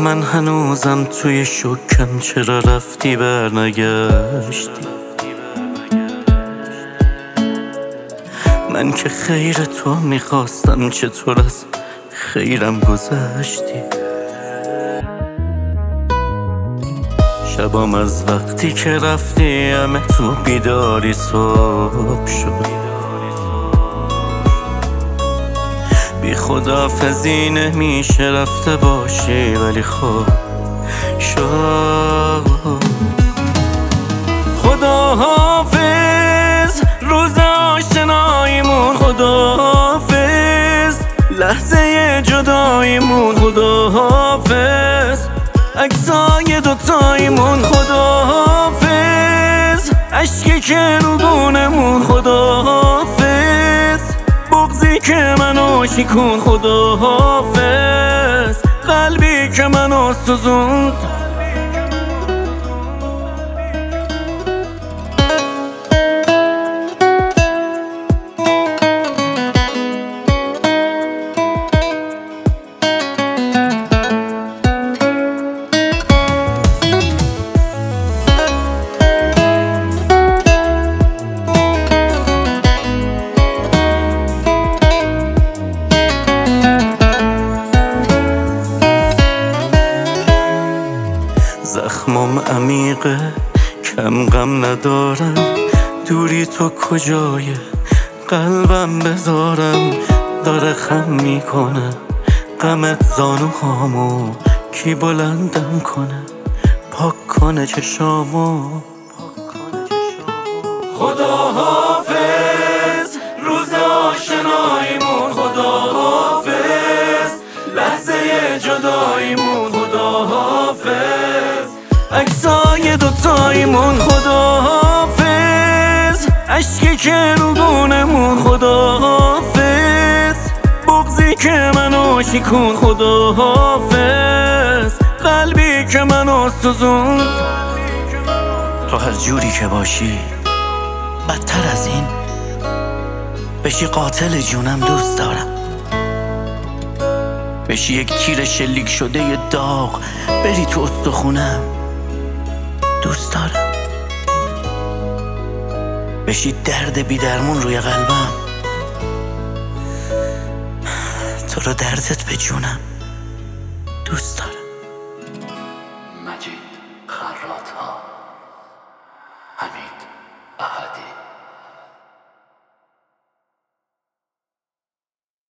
من هنوزم توی شکم، چرا رفتی برنگشتی؟ من که خیر تو میخواستم، چطور از خیرم گذشتی؟ شبام از وقتی که رفتی همه تو بیداری صبح شد. بی خداحافظی نمیشه رفته باشی، ولی خب شد. خداحافظ روز آشناییمون، خداحافظ لحظه جداییمون، خداحافظ عکسای دوتاییمون، خداحافظ عشقی که رو بونمون، خداحافظ بغضی که منو شکون، خداحافظ قلبی که منو سوزوند. زخمم عمیقه، کم غم ندارم، دوری تو کجای قلبم بذارم؟ داره خم میکنه غمت زانوهامو، کی بلندم کنه پاک کنه چشامو؟ خداحافظ روز آشناییمون، خداحافظ لحظه جداییمون، خداحافظ عکسای دوتاییمون، خداحافظ عشقی که رو بونمون، خداحافظ بغضی که منو شکون، خداحافظ قلبی که منو سوزون. تو هر جوری که باشی بدتر از این بشی قاتل جونم دوست دارم، بشی یک تیر شلیک شده ی داغ بری تو استخونم دوست دارم، بشی درد بی درمون روی قلبم، تو رو دردت به جونم دوست دارم. مجید خراط.